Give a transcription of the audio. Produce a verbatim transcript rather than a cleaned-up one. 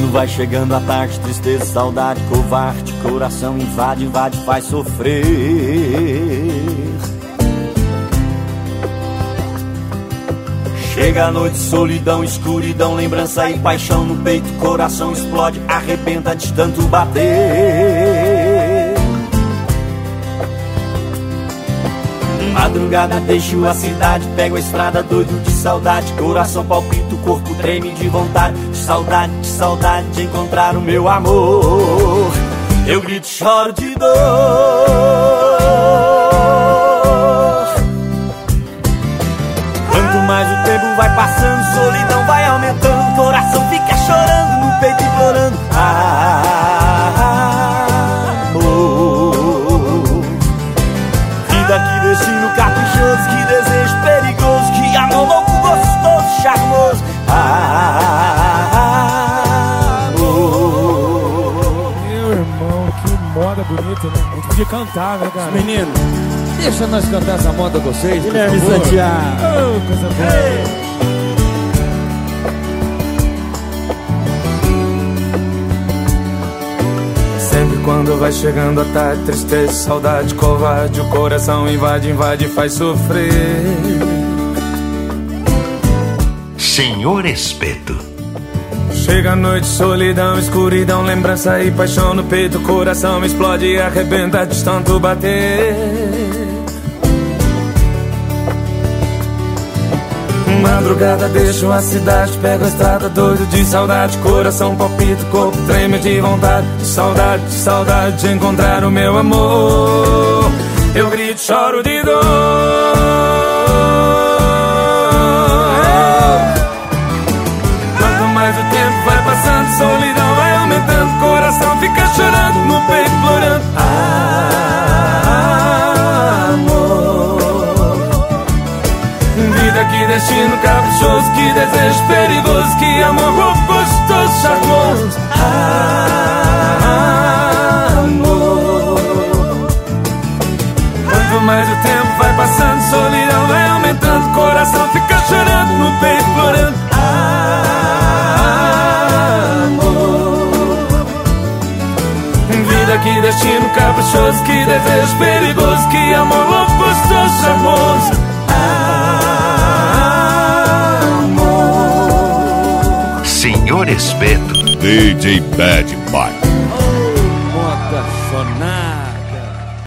quando vai chegando a tarde, tristeza, saudade, covarde, coração invade, invade, faz sofrer. Chega a noite, solidão, escuridão, lembrança e paixão no peito, coração explode, arrebenta de tanto bater. Madrugada deixo a cidade, pego a estrada doido de saudade, coração palpita, o corpo treme de vontade, de saudade, de saudade de encontrar o meu amor. Eu grito, choro de dor. Quanto mais o tempo vai passando, solidão vai aumentando, coração fica chorando, no peito implorando amor. Vida, que destino caprichoso, que desejo perigoso, que amor louco, gostoso, charmoso amor. Meu irmão, que moda bonita, né? A gente podia cantar, né, cara? Menino, deixa nós cantar essa moda com vocês, Guilherme Santiago. Oh, coisa boa. Sempre quando vai chegando a tarde, tristeza, saudade, covarde, o coração invade, invade e faz sofrer. Senhor Espeto. Chega a noite, solidão, escuridão, lembrança e paixão no peito, coração explode e arrebenta de tanto bater. Madrugada deixo a cidade, pego a estrada doido de saudade, coração palpita, corpo treme de vontade, de saudade, de saudade de encontrar o meu amor. Eu grito, choro de dor. Quanto mais o tempo vai passando, solidão vai aumentando, coração fica chorando, no peito implorando vida, que destino caprichoso, que desejo perigoso, que amor louco, gostoso, charmoso amor. Quanto mais o tempo vai passando, solidão vai aumentando, coração fica chorando, no peito implorando amor. Vida, que destino caprichoso, que desejo perigoso, que amor louco, gostoso, charmoso. Senhor Espeto. D J Bad Boy. Oh, moda sonata.